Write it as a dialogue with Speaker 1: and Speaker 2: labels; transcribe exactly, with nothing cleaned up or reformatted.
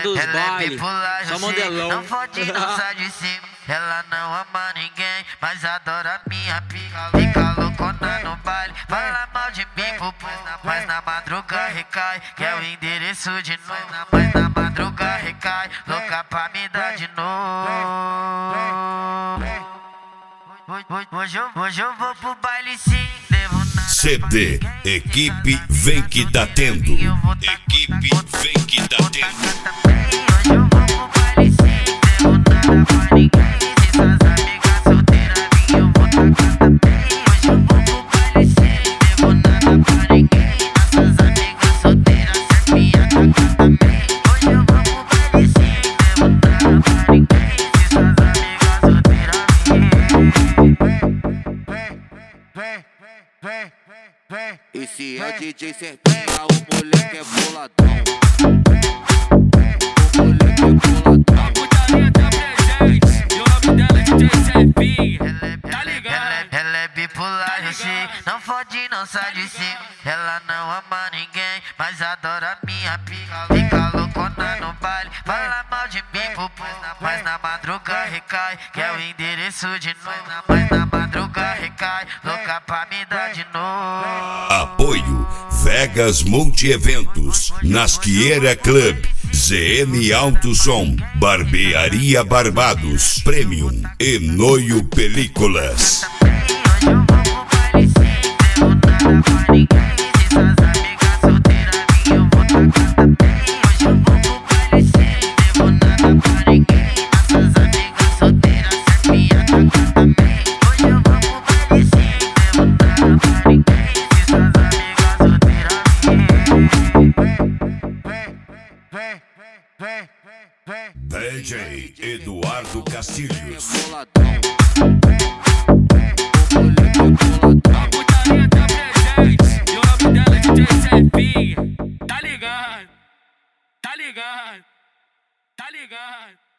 Speaker 1: dos
Speaker 2: ela é
Speaker 1: bailes,
Speaker 2: bipolar,
Speaker 1: só
Speaker 2: eu sei.
Speaker 1: modelão.
Speaker 2: Não fode, não sai de cima. Ela não ama ninguém, mas adora minha pica. Fica loucona no baile, fala mal de mim pro povo. Mas na madruga recai, quer o endereço de novo. Mas na madruga recai, louca pra me dar de novo. Hoje eu, hoje eu vou pro baile sim, devo nada.
Speaker 3: C D, equipe vem que tá tendo. Equipe vem que tá tendo.
Speaker 2: Hoje eu vou pro baile sim, devo nada pra ninguém. Se suas amigas solteiras vir, eu vou tacar também. Hoje eu vou pro baile sim, devo nada pra ninguém. Nossas amigas solteiras sempre ia tacar também. Hoje eu vou pro baile sim, devo nada pra ninguém. Se suas amigas solteiras vir.
Speaker 4: Esse é D J Serpinha, o moleque é boladão. O moleque é boladão.
Speaker 5: A putaria tá presente, e o nome dela é D J Serpinha. Tá ligado?
Speaker 2: Ela, ela é bipolar, eu sei. Não fode, não sai de cima. Ela não ama ninguém, mas adora minha pica. Fica loucona no baile, fala mal de mim pro povo. Mas na madruga recai, quer o endereço de novo. Mas na madruga recai, louca pra me dar de novo.
Speaker 3: Apoio Vegas Multi-Eventos, Nasqueira Club, Z M Alto Som, Barbearia Barbados, Premium e Noio Películas.
Speaker 2: Hoje eu vou pro baile sim, devo nada pra ninguém. Se suas amigas solteiras vir, eu vou tacar também. Hoje eu vou pro baile sim, devo nada pra ninguém. Nossas amigas solteiras sempre ia tacar também. Hoje eu vou pro baile sim, devo nada pra ninguém. Se suas amigas solteiras vir.
Speaker 3: D J Eduardo Castilhos.
Speaker 4: Boladão. O moleque é boladão.
Speaker 5: A putaria tá presente, e o nome dela é D J Serpinha. Tá ligado? Tá ligado? Tá ligado?